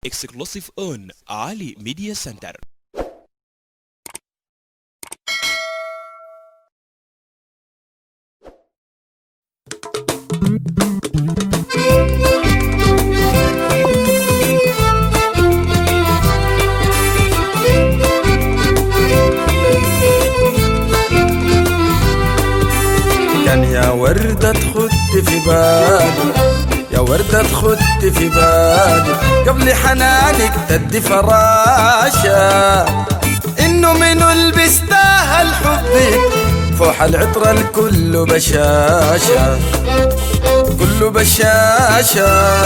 exclusive on Ali Media Center. كان يا وردة تخد في بالي، يا وردة تخد في بالي قبل حنانك تدي فراشة، إنه منو اللي بيستاهل حبك فوح العطرة الكل بشاشة، كله بشاشة.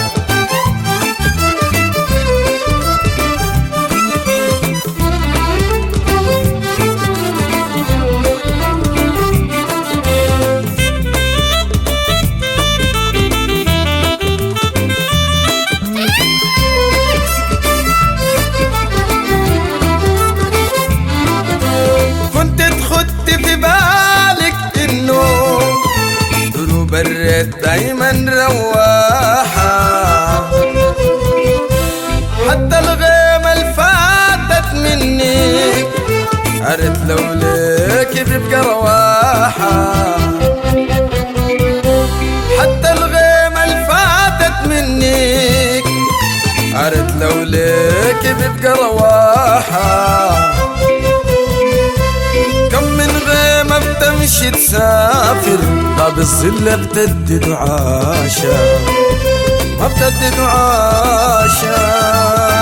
بريت دايما رواحة، حتى الغيمة الفاتت منك عرت لو ليك بيبقى رواحة، حتى الغيمة الفاتت منك عرت لو ليك بيبقى رواحة. كم من غيمة بتمشي تسافر طاب الظل بتدي دعاشة، ما بتدي دعاشة.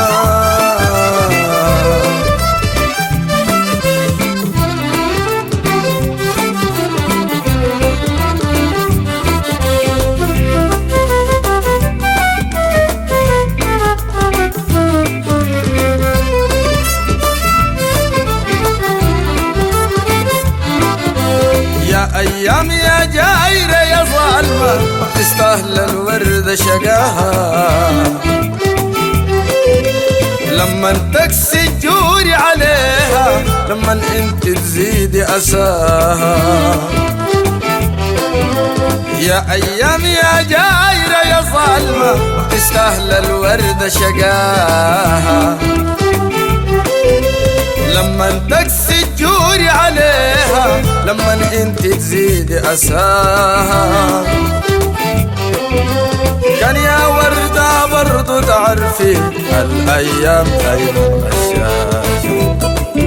أيام يا جايرة يا ظالمة تستاهل الوردة شقاها، لما تكسي الجوري عليها لما انت تزيدي أساها. يا أيام يا جايرة يا ظالمة تستاهل الوردة شقاها، لما تكسي الجوري عليها لما انت تزيدي أساها. كان يا وردة برضو تعرفي الأيام دايما غشاشة.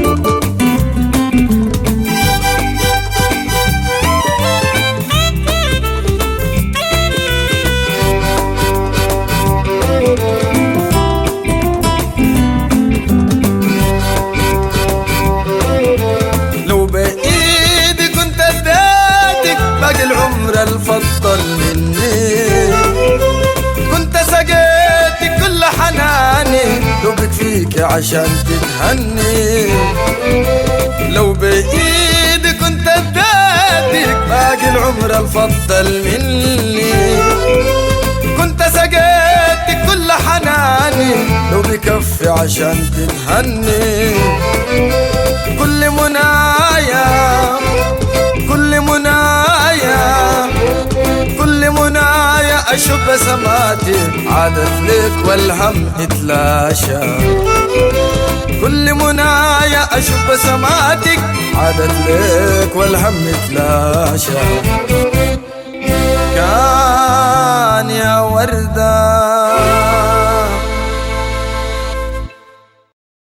الفضل مني كنت سقيتك كل حناني دوبك فيك عشان تتهني، لو بإيدي كنت اديتك باقي العمر الفضل مني، كنت سقيتك كل حناني لو بكفي عشان تتهني. كل منايا كل منايا كل منايا أشوف بسماتي عادت لك والهم اتلاشى، كل منايا أشوف بسماتك عادت لك والهم اتلاشى. كان يا وردة